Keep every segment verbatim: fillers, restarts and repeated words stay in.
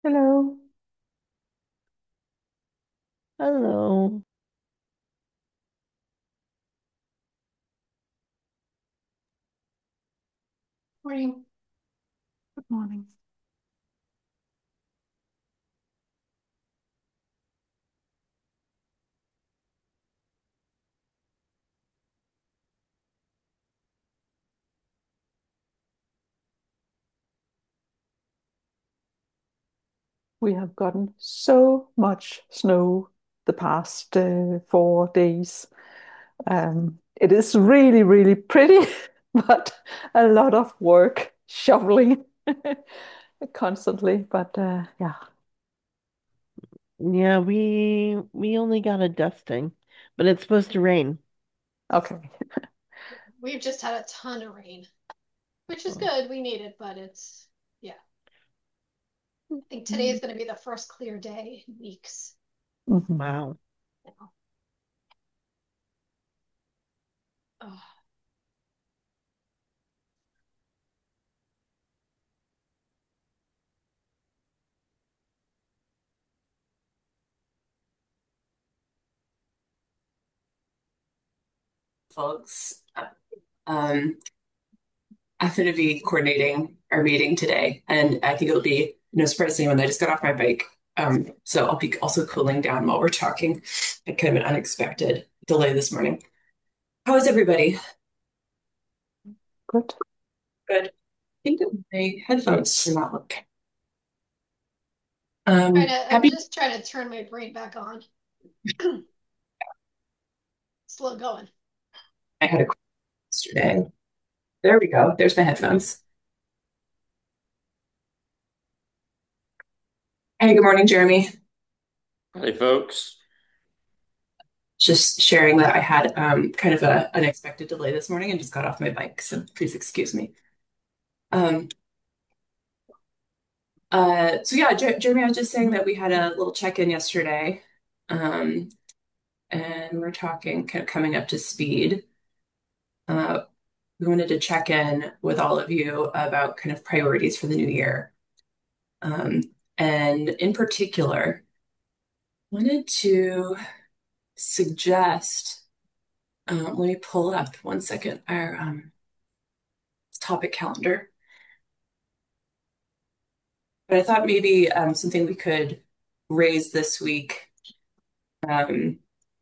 Hello. Hello. Morning. Good morning. We have gotten so much snow the past uh, four days. Um, it is really, really pretty, but a lot of work shoveling constantly. But uh, yeah, Yeah, we we only got a dusting, but it's supposed to rain. okay. We've just had a ton of rain, which is Oh, good. We need it, but it's, yeah. I think today is going to be the first clear day in weeks Mhm. wow. now. Oh, Folks. Um, I'm going to be coordinating our meeting today, and I think it'll be no surprise to anyone. I just got off my bike, um, so I'll be also cooling down while we're talking. Had kind of an unexpected delay this morning. How is everybody? Good. Good. I think that my headphones are not working. trying Um, to, I'm happy. just trying to turn my brain back on. Slow going. I had a call yesterday. There we go. There's my headphones. Hey, good morning, Jeremy. Hey, folks. Just sharing that I had um, kind of a unexpected delay this morning and just got off my bike, so please excuse me. Um, Uh, so yeah, Jer Jeremy, I was just saying that we had a little check-in yesterday, um, and we're talking kind of coming up to speed. Uh, we wanted to check in with all of you about kind of priorities for the new year, um, and in particular, wanted to suggest. Um, let me pull up one second our um, topic calendar. But I thought maybe um, something we could raise this week. Um,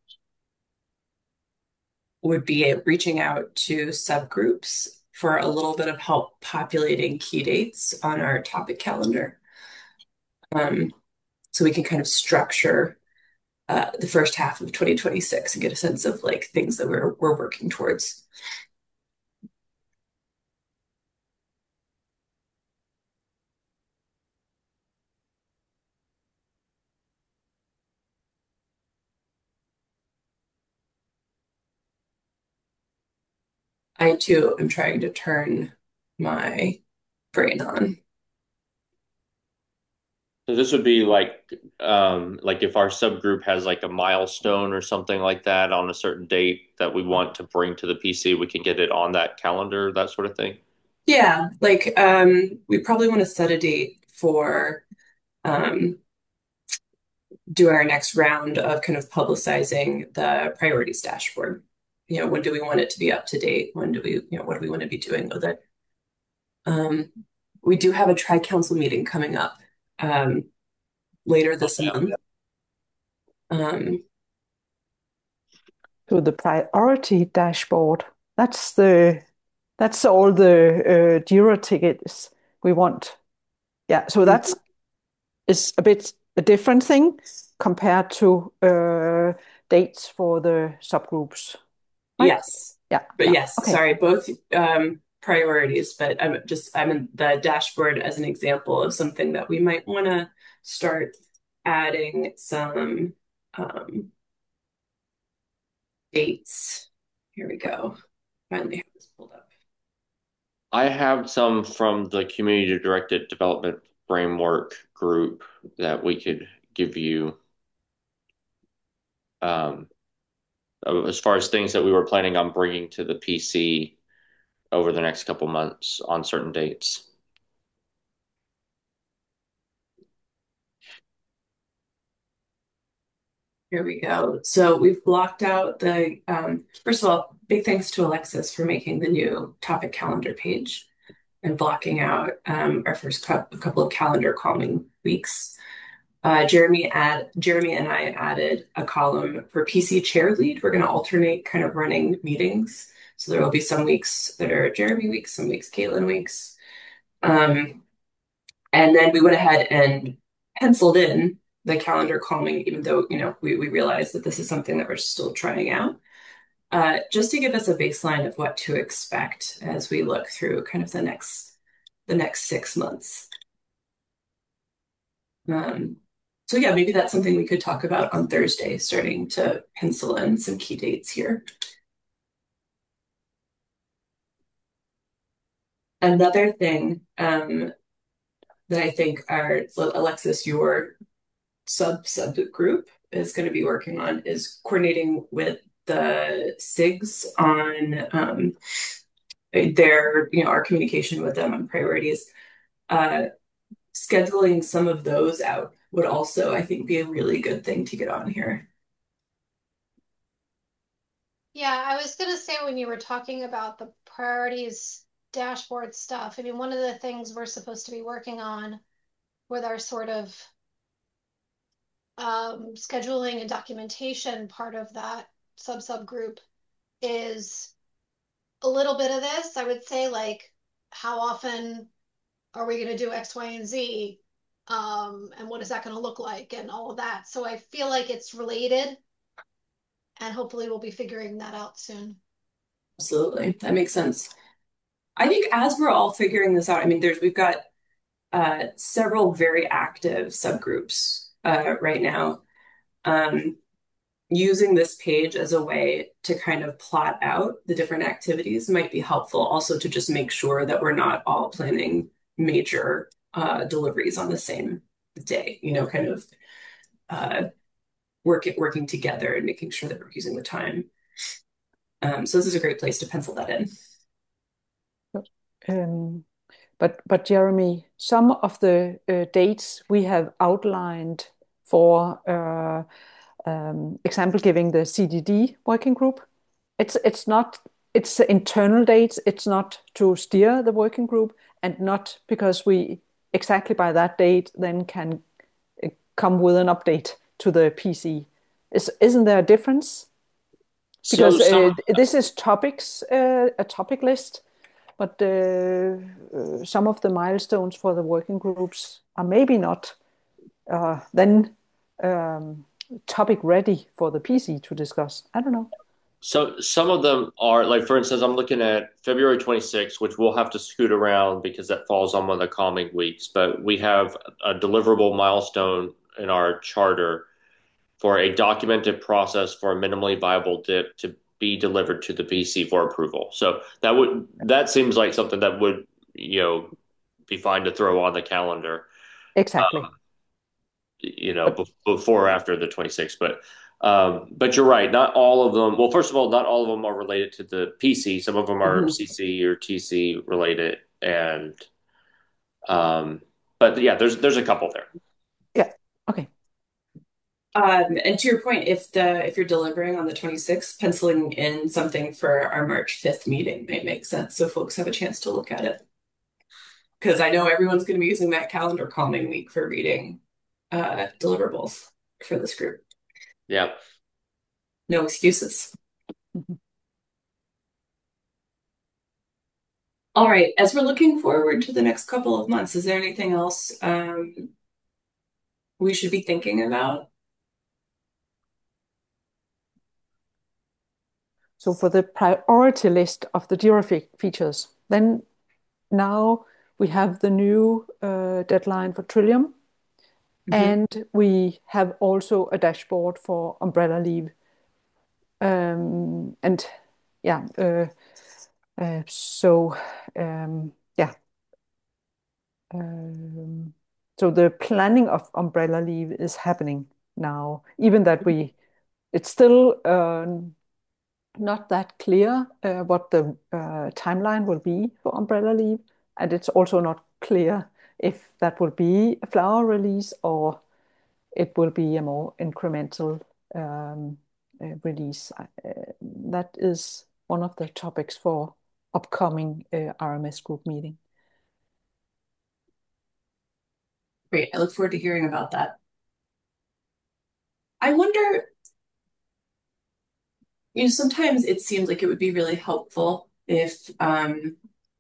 would be reaching out to subgroups for a little bit of help populating key dates on our topic calendar. Um, so we can kind of structure uh, the first half of twenty twenty-six and get a sense of like things that we're we're working towards. I too am trying to turn my brain on. So this would be like um like if our subgroup has like a milestone or something like that on a certain date that we want to bring to the P C, we can get it on that calendar, that sort of thing. Yeah, like um, we probably want to set a date for um, do our next round of kind of publicizing the priorities dashboard. You know, when do we want it to be up to date? When do we, you know, what do we want to be doing with it? Um, we do have a tri-council meeting coming up um, later this Okay. month. Um, So the priority dashboard, that's the that's all the uh, Jira tickets we want. Yeah, so that's is a bit a different thing compared to uh, dates for the subgroups, right? yes, Yeah, but yeah. yes, Okay. sorry, both um, priorities, but I'm just I'm in the dashboard as an example of something that we might want to start adding some um, dates. Here we go. Finally have this pulled up. I have some from the community directed development framework group that we could give you um as far as things that we were planning on bringing to the P C over the next couple months on certain dates. Here we go. So we've blocked out the, um, first of all, big thanks to Alexis for making the new topic calendar page and blocking out um, our first cou- a couple of calendar calming weeks. Uh, Jeremy add Jeremy and I added a column for P C chair lead. We're going to alternate kind of running meetings. So there will be some weeks that are Jeremy weeks, some weeks Caitlin weeks. Um, and then we went ahead and penciled in the calendar calming, even though, you know, we, we realize that this is something that we're still trying out, uh, just to give us a baseline of what to expect as we look through kind of the next the next six months. Um, so yeah, maybe that's something we could talk about on Thursday, starting to pencil in some key dates here. Another thing um, that I think our Alexis, your sub subgroup is going to be working on is coordinating with the SIGs on um, their, you know, our communication with them on priorities. Uh, scheduling some of those out would also, I think, be a really good thing to get on here. Yeah, I was gonna say when you were talking about the priorities dashboard stuff, I mean, one of the things we're supposed to be working on with our sort of um, scheduling and documentation part of that sub subgroup is a little bit of this. I would say, like, how often are we going to do X, Y, and Z? Um, and what is that going to look like and all of that. So I feel like it's related, and hopefully we'll be figuring that out soon. Absolutely. That makes sense. I think as we're all figuring this out, I mean, there's we've got uh, several very active subgroups uh, right now. Um, using this page as a way to kind of plot out the different activities might be helpful. Also, to just make sure that we're not all planning major uh, deliveries on the same day. You know, kind of uh, working working together and making sure that we're using the time. Um, so this is a great place to pencil that in. Um, but but Jeremy, some of the uh, dates we have outlined for uh, um, example giving the C D D working group, it's it's not it's internal dates. It's not to steer the working group, and not because we exactly by that date then can uh, come with an update to the P C. Is isn't there a difference? So Because uh, some this is topics, uh, a topic list, but uh, uh, some of the milestones for the working groups are maybe not uh, then um, topic ready for the P C to discuss. I don't know. So some of them are like, for instance, I'm looking at February twenty-sixth, which we'll have to scoot around because that falls on one of the calming weeks. But we have a deliverable milestone in our charter for a documented process for a minimally viable D I P to be delivered to the P C for approval. So that would that seems like something that would, you know, be fine to throw on the calendar, Exactly. you know, But be- before or after the twenty-sixth. But um, but you're right. Not all of them. Well, first of all, not all of them are related to the P C. Some of them are Mhm. C C or T C related, and um, but yeah, there's there's a couple there. yeah, okay. Um, and to your point, if the if you're delivering on the twenty-sixth, penciling in something for our March fifth meeting may make sense so folks have a chance to look at it. Because I know everyone's going to be using that calendar calming week for reading uh, deliverables for this group. Yeah. No excuses. Mhm. All right, as we're looking forward to the next couple of months, is there anything else um, we should be thinking about? So for the priority list of the Jira fe features, then now we have the new uh, deadline for Trillium, Mhm. and we have also a dashboard for umbrella leave. Um, and yeah, uh, uh, so um, yeah, um, so the planning of umbrella leave is happening now, even that we it's still uh, not that clear uh, what the uh, timeline will be for umbrella leave, and it's also not clear if that will be a flower release or it will be a more incremental um, uh, release. Uh, that is one of the topics for upcoming uh, R M S group meeting. Great. I look forward to hearing about that. I wonder, you know, sometimes it seems like it would be really helpful if um,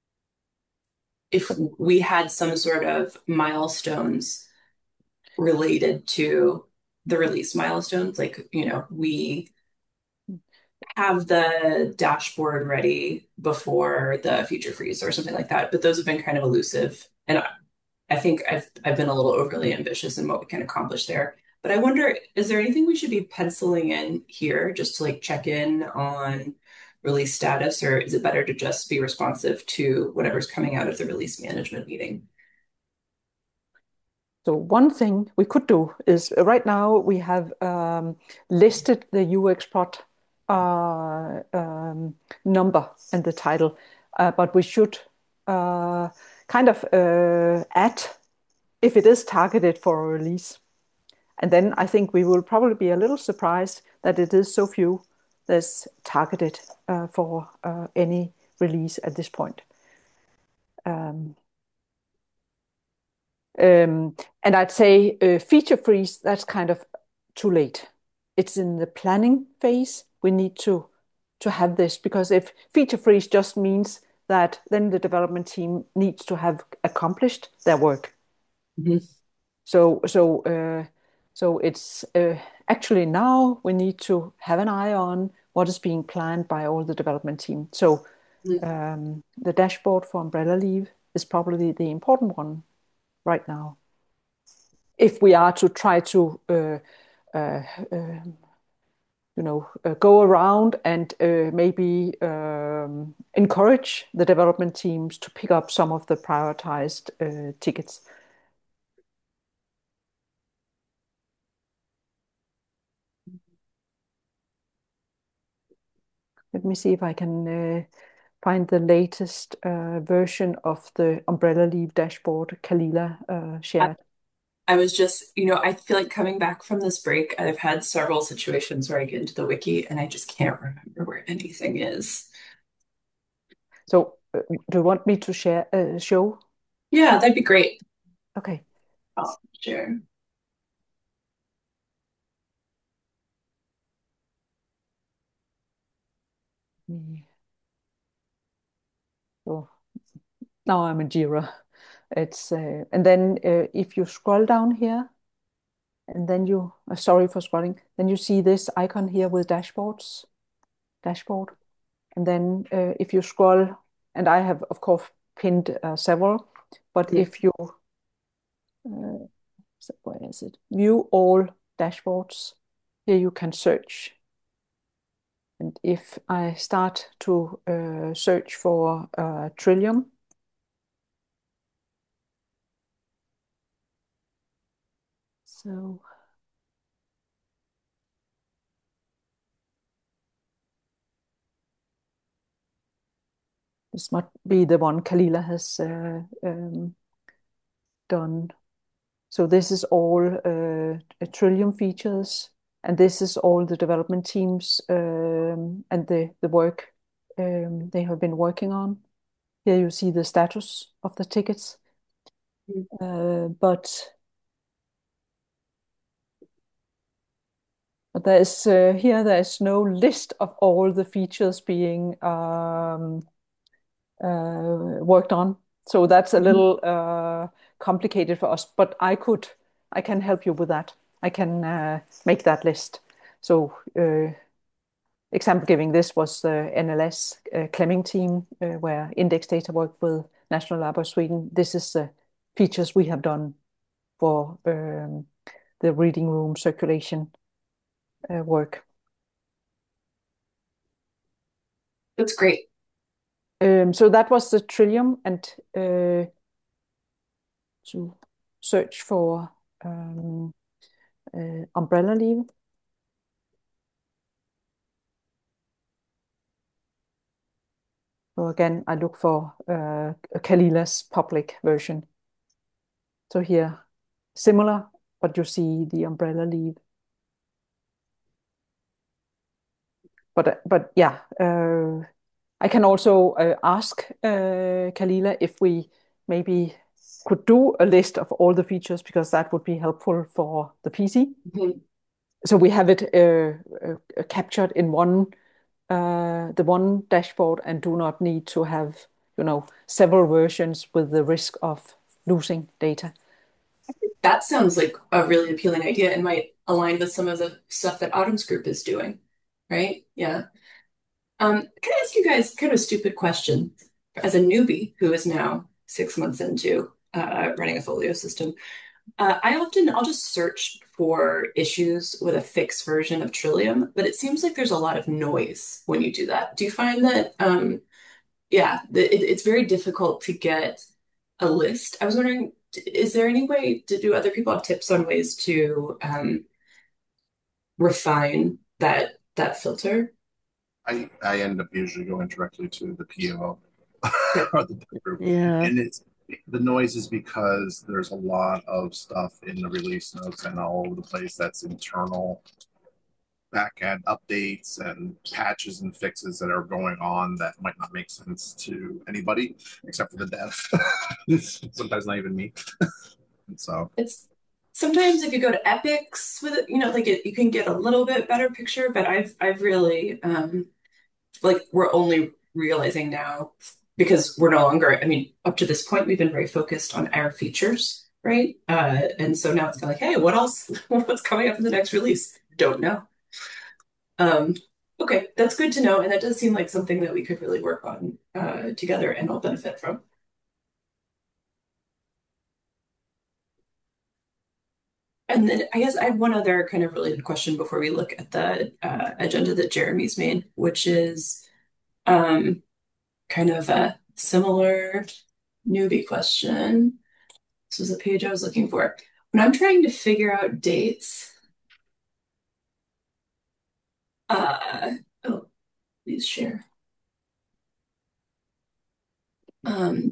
if we had some sort of milestones related to the release milestones. Like, you know, we have the dashboard ready before the feature freeze or something like that, but those have been kind of elusive. And I, I think I've I've been a little overly ambitious in what we can accomplish there. But I wonder, is there anything we should be penciling in here just to like check in on release status, or is it better to just be responsive to whatever's coming out of the release management meeting? So one thing we could do is uh, right now we have um, listed the U X Prod uh, um, number and the title, uh, but we should uh, kind of uh, add if it is targeted for a release. And then I think we will probably be a little surprised that it is so few that's targeted uh, for uh, any release at this point. Um, um, and I'd say uh, feature freeze, that's kind of too late. It's in the planning phase. We need to to have this because if feature freeze just means that then the development team needs to have accomplished their work. Mhm. So so uh, so it's uh, actually now we need to have an eye on what is being planned by all the development team. So Mhm. um, the dashboard for umbrella leave is probably the important one right now. If we are to try to uh, uh, uh, you know uh, go around and uh, maybe um, encourage the development teams to pick up some of the prioritized uh, tickets. Let me see if I can uh, find the latest uh, version of the umbrella leave dashboard Kalila uh, I, shared. I was just, you know, I feel like coming back from this break, I've had several situations where I get into the wiki and I just can't remember where anything is. So, uh, do you want me to share uh, show? Yeah, that'd be great. Okay. I'll share. Mm. So now I'm in Jira. It's uh, and then uh, if you scroll down here, and then you, uh, sorry for scrolling, then you see this icon here with dashboards, dashboard. And then uh, if you scroll, and I have of course pinned uh, several, but Mhm. if you, uh, so where is it? View all dashboards. Here you can search. And if I start to uh, search for uh, Trillium, so this might be the one Kalila has uh, um, done. So this is all uh, Trillium features, and this is all the development teams um, and the, the work um, they have been working on. Here you see the status of the tickets. Uh, but but there is uh, here there is no list of all the features being um, uh, worked on. So that's a Mhm. little uh, complicated for us, but I could, I can help you with that. I can uh, make that list. So uh, example giving this was the N L S uh, Clemming team, uh, where index data worked with National Lab of Sweden. This is the features we have done for um, the reading room circulation uh, work. That's great. Um, so that was the Trillium, and uh, to search for um, uh, umbrella leave. So again, I look for uh, Kalila's public version. So here, similar, but you see the umbrella leave. but but yeah, uh, I can also uh, ask uh, Kalila if we maybe could do a list of all the features because that would be helpful for the P C. Mhm. So we have it uh, uh, captured in one uh, the one dashboard and do not need to have, you know, several versions with the risk of losing data. That sounds like a really appealing idea and might align with some of the stuff that Autumn's group is doing, right? Yeah. Um, can I ask you guys kind of a stupid question? As a newbie who is now six months into uh, running a Folio system, uh, I often I'll just search for issues with a fixed version of Trillium, but it seems like there's a lot of noise when you do that. Do you find that, um, yeah, the, it, it's very difficult to get a list? I was wondering, is there any way to do other people have tips on ways to um, refine that that filter? I I end up usually going directly to the P O Okay. or the dev group, Yeah. and it's the noise is because there's a lot of stuff in the release notes and all over the place that's internal backend updates and patches and fixes that are going on that might not make sense to anybody except for the dev. Sometimes not even me. And so It's sometimes if you go to epics with it, you know, like it, you can get a little bit better picture, but I've I've really um like we're only realizing now because we're no longer, I mean, up to this point we've been very focused on our features, right? Uh and so now it's kind of like, hey, what else? What's coming up in the next release? Don't know. Um okay, that's good to know, and that does seem like something that we could really work on uh together and all benefit from. And then I guess I have one other kind of related question before we look at the uh, agenda that Jeremy's made, which is um, kind of a similar newbie question. This was the page I was looking for. When I'm trying to figure out dates, uh, oh, please share. Um,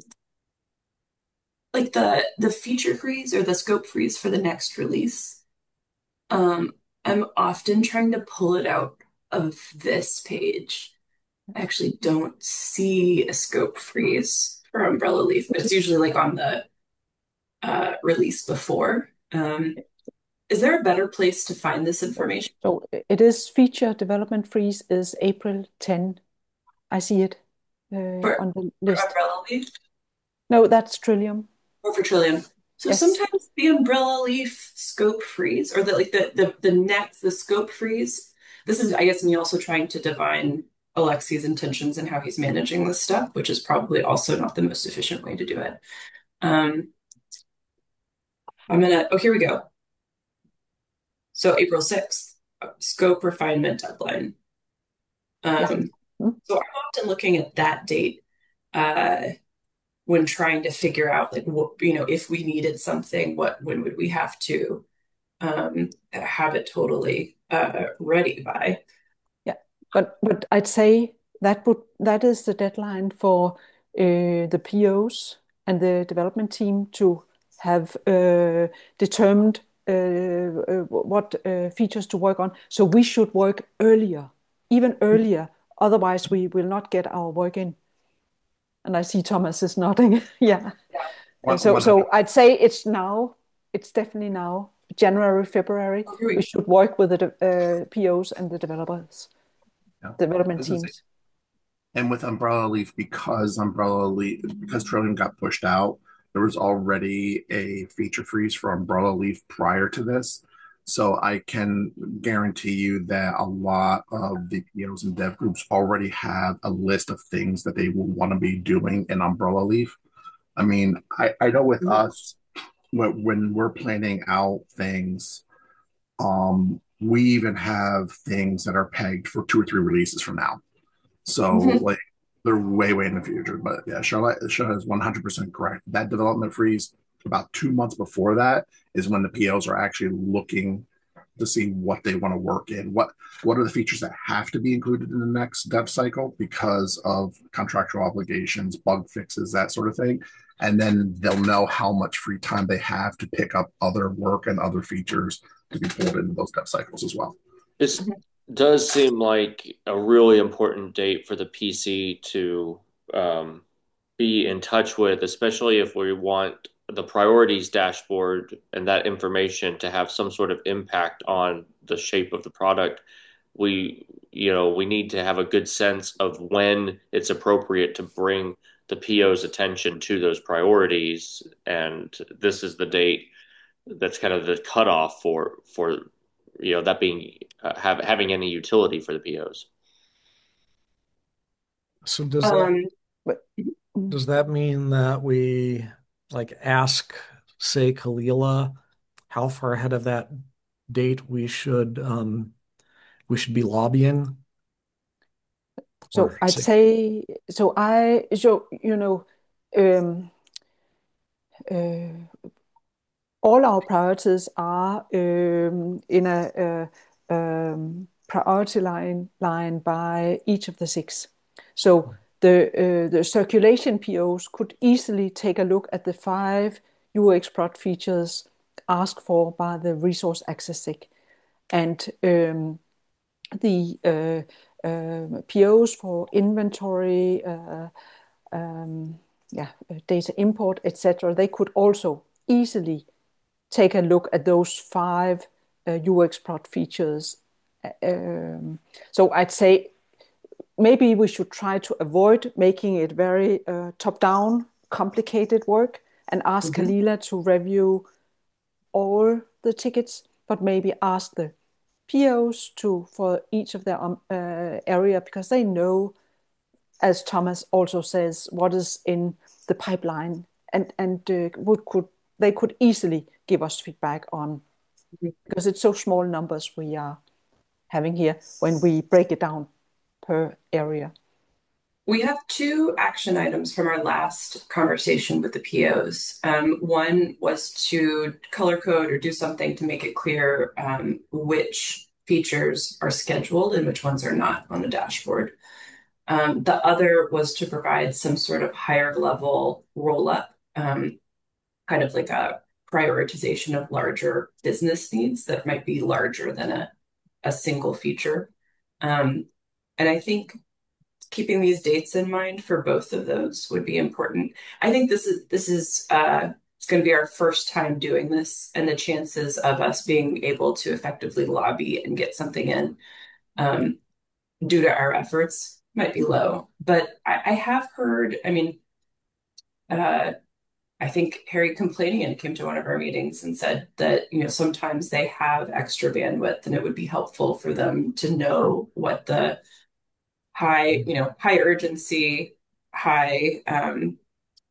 like the the feature freeze or the scope freeze for the next release. Um, I'm often trying to pull it out of this page. I actually don't see a scope freeze for Umbrella Leaf, but it's usually like on the uh, release before. Um, is there a better place to find this information? So it is feature development freeze is April tenth. I see it uh, For, on the for list. Umbrella Leaf No, that's Trillium. or for Trillium? So Yes. sometimes the Umbrella Leaf scope freeze or the like the the the next the scope freeze. This is, I guess, me also trying to divine Alexi's intentions and how he's managing this stuff, which is probably also not the most efficient way to do it. Um, I'm gonna, oh, here we go. So April sixth, scope refinement deadline. Yeah. Um, Hmm. so I'm often looking at that date uh, when trying to figure out like what, you know, if we needed something, what when would we have to um, have it totally uh, ready by? Yeah. But but I'd say that would that is the deadline for uh, the P Os and the development team to have uh, determined uh, uh, what uh, features to work on. So we should work earlier, even earlier. Otherwise, we will not get our work in. And I see Thomas is nodding. Yeah. one, So one hundred. so I'd say it's now. It's definitely now. January, February. Oh, here we We go. should work with the de- uh, P Os and the developers, Yeah. development This is teams. And with Umbrella Leaf, because Umbrella Leaf, because Trillium got pushed out, there was already a feature freeze for Umbrella Leaf prior to this. So I can guarantee you that a lot of the P Os and dev groups already have a list of things that they will want to be doing in Umbrella Leaf. I mean, I, I know with us, when, when we're planning out things, um, we even have things that are pegged for two or three releases from now. So Mhm. like they're way, way in the future. But yeah, Charlotte, Charlotte is one hundred percent correct. That development freeze about two months before that is when the P Os are actually looking to see what they want to work in. What what are the features that have to be included in the next dev cycle because of contractual obligations, bug fixes, that sort of thing. And then they'll know how much free time they have to pick up other work and other features to be pulled into those dev cycles as well. Is does seem like a really important date for the P C to um, be in touch with, especially if we want the priorities dashboard and that information to have some sort of impact on the shape of the product. We, you know, we need to have a good sense of when it's appropriate to bring the P O's attention to those priorities, and this is the date that's kind of the cutoff for for you know that being uh, have having any utility for the P Os. So does that Um, But mm, does that mean that we like ask, say, Kalila, how far ahead of that date we should um we should be lobbying? so Or I'd say, say, so I, so, you know, um, uh, all our priorities are um, in a, a um, priority line line by each of the six. So the uh, the circulation P Os could easily take a look at the five U X prod features asked for by the resource access S I C, and um, the uh, uh, P Os for inventory, uh, um, yeah, data import, et cetera. They could also easily take a look at those five uh, U X prod features. Um, so I'd say maybe we should try to avoid making it very uh, top-down, complicated work and ask mhm. Kalila to review all the tickets, but maybe ask the P Os to for each of their um, uh, area because they know, as Thomas also says, what is in the pipeline, and and uh, would could they could easily give us feedback on because it's so small numbers we are having here when we break it down per area. We have two action items from our last conversation with the P Os. Um, one was to color code or do something to make it clear um, which features are scheduled and which ones are not on the dashboard. Um, the other was to provide some sort of higher level roll up, um, kind of like a prioritization of larger business needs that might be larger than a, a single feature. Um, and I think keeping these dates in mind for both of those would be important. I think this is this is uh, it's going to be our first time doing this, and the chances of us being able to effectively lobby and get something in um, due to our efforts might be low. But I, I have heard, I mean, uh, I think Harry Complanian came to one of our meetings and said that, you know, sometimes they have extra bandwidth and it would be helpful for them to know what the high, you know, high urgency, high um,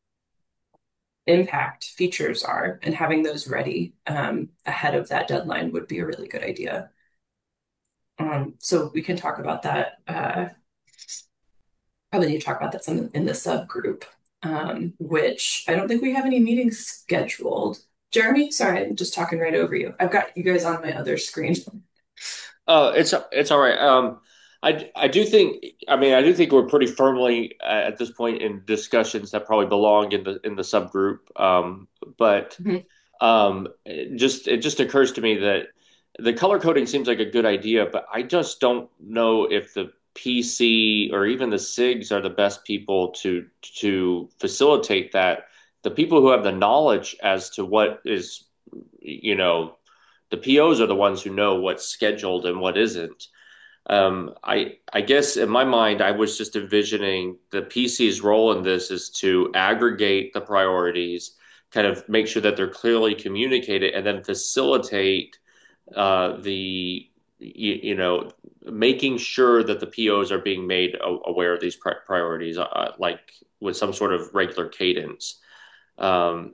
impact features are, and having those ready um, ahead of that deadline would be a really good idea. Um, so we can talk about that. Uh, probably need to talk about that some in the subgroup, um, which I don't think we have any meetings scheduled. Jeremy, sorry, I'm just talking right over you. I've got you guys on my other screen. Oh, it's it's all right. Um, I I do think I mean I do think we're pretty firmly uh, at this point in discussions that probably belong in the in the subgroup. Um, but Mhm. um, it just it just occurs to me that the color coding seems like a good idea, but I just don't know if the P C or even the S I Gs are the best people to to facilitate that. The people who have the knowledge as to what is, you know, the P Os are the ones who know what's scheduled and what isn't. Um, I I guess in my mind, I was just envisioning the P C's role in this is to aggregate the priorities, kind of make sure that they're clearly communicated, and then facilitate uh, the you, you know making sure that the P Os are being made aware of these pri priorities, uh, like with some sort of regular cadence. Um,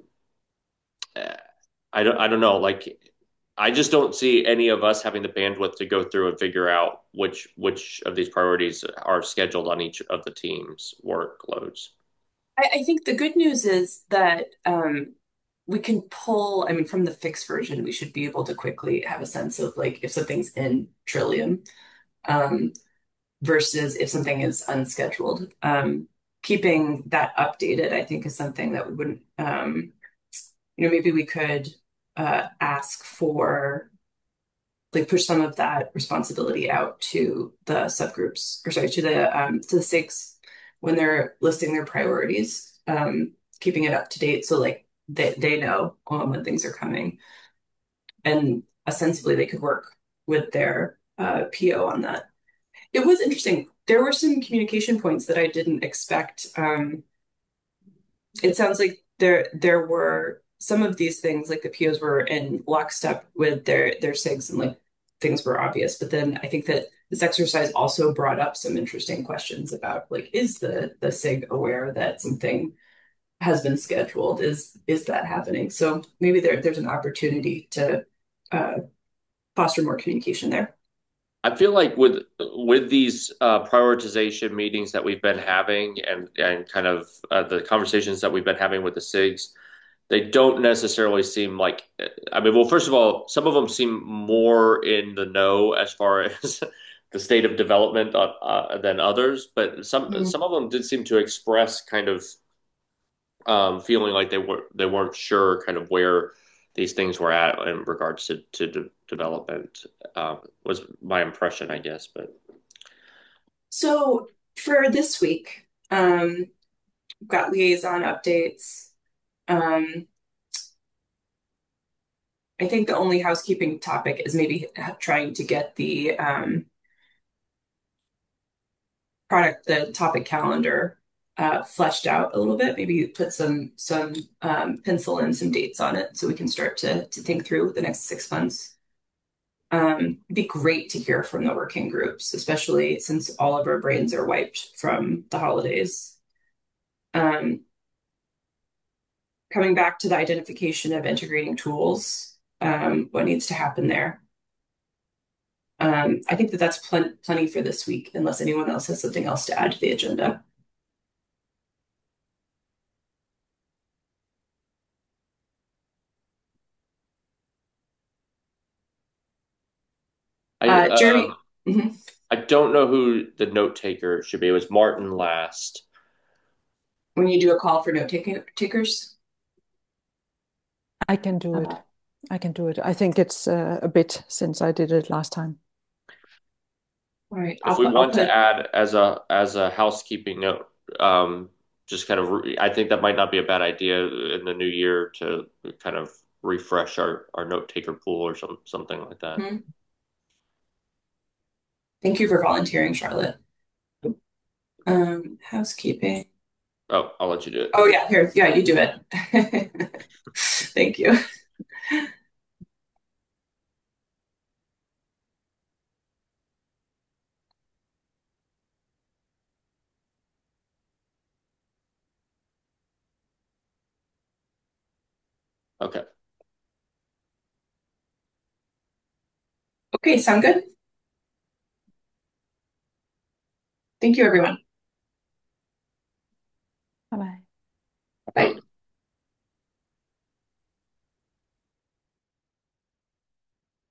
I don't I don't know. Like I just don't see any of us having the bandwidth to go through and figure out which which of these priorities are scheduled on each of the team's workloads. I, I think the good news is that um, we can pull, I mean, from the fixed version, we should be able to quickly have a sense of like if something's in Trillium um, versus if something is unscheduled. Um, keeping that updated, I think, is something that we wouldn't, um, you know, maybe we could uh, ask for like push some of that responsibility out to the subgroups, or sorry, to the um, to the S I Gs when they're listing their priorities, um, keeping it up to date so like they they know um, when things are coming, and ostensibly they could work with their uh, P O on that. It was interesting. There were some communication points that I didn't expect. Um, it sounds like there there were some of these things, like the P Os were in lockstep with their their S I Gs, and like things were obvious. But then I think that this exercise also brought up some interesting questions about like, is the the S I G aware that something has been scheduled? Is is that happening? So maybe there there's an opportunity to uh, foster more communication there. I feel like with with these uh, prioritization meetings that we've been having and and kind of uh, the conversations that we've been having with the S I Gs, they don't necessarily seem like, I mean, well, first of all, some of them seem more in the know as far as the state of development uh, uh, than others, but some Mm. some of them did seem to express kind of um, feeling like they were they weren't sure kind of where these things were at in regards to to de development. Um, was my impression, I guess. But So for this week, um, we've got liaison updates. Um, I think the only housekeeping topic is maybe trying to get the um, product, the topic calendar uh, fleshed out a little bit. Maybe put some some um, pencil in some dates on it so we can start to to think through the next six months. Um, it'd be great to hear from the working groups, especially since all of our brains are wiped from the holidays. Um, coming back to the identification of integrating tools, um, what needs to happen there? Um, I think that that's plen plenty for this week, unless anyone else has something else to add to the agenda. I Uh, um, Jeremy, mhm. I don't know who the note taker should be. It was Martin last. When you do a call for note taking takers, I can do it. I can do it. I think it's uh, a bit since I did it last time. all right, If I'll we put I'll want to put add as a as a housekeeping note, um, just kind of, re I think that might not be a bad idea in the new year to kind of refresh our our note taker pool or some something like that. hmm. Thank you for volunteering, Charlotte. Um, housekeeping. Oh, I'll let you do it. Oh yeah, here, yeah, you do it. Thank you. Okay. Okay, sound good? Thank you, everyone.